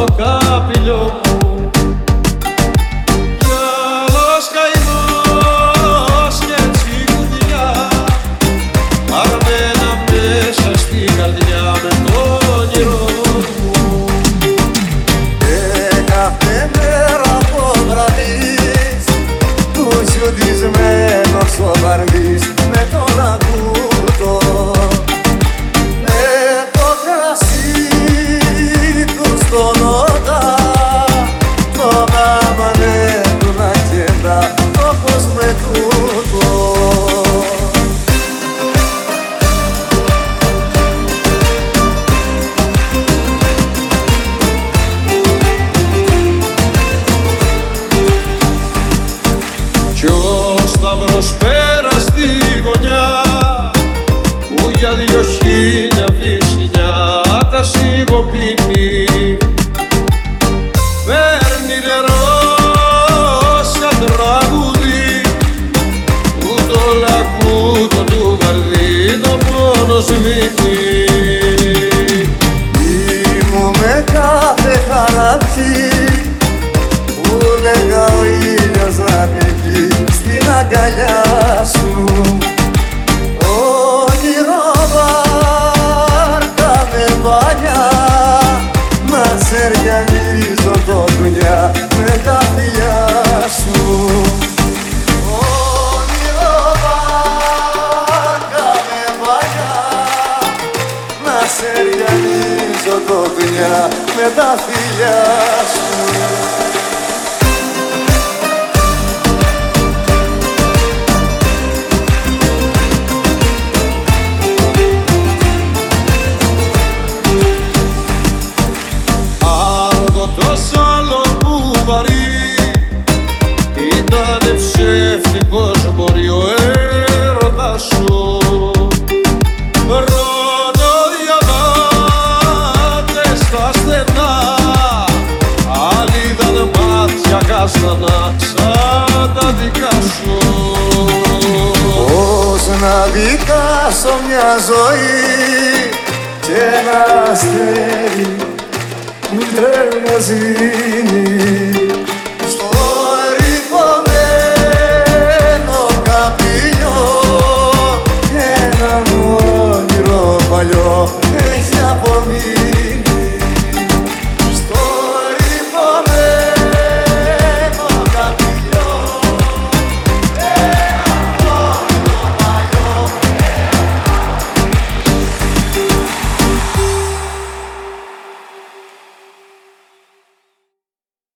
στο καπηλιό μου κι άλλος καημός και τσιγουδιά παραμένα μέσα στην καρδιά με το όνειρό μου. Και κάθε μέρα το βραδύς του σιωτισμένος ο βαρδίς με τον ακούτο, με το κρασί του στον όντα, το γάμανε του να κεντά όπως με τούτο. Κι ο Σταύρος πέρα στη γωνιά που για 2000 βυσσινιά τα σιγοπίνει, παίρνει νερό σαν τραγούδι που το λακκούτο του βαρδί το πόνο σμίγει. Ήμου με κάθε χαράτσι που λέγα ο ήλιος να πηγεί στην αγκαλιά σου. Όνειρο βάρκα με μπάνια να σεριανίζω το δουλειά με τα φιλιά σου. Όνειρο βάρκα με μπάνια να σεριανίζω το δουλειά με τα φιλιά σου. Το σάλο που βαρύ ήτανε ψεύτικος μπορεί ο έρωτας σου. Ροδοδιαμάτες στα στενά, άλλοι ήταν μάτια κάστανα σαν τα δικά σου. Πώς να δικάσω μια ζωή και ένα αστέρι που τρέμει να σβήνει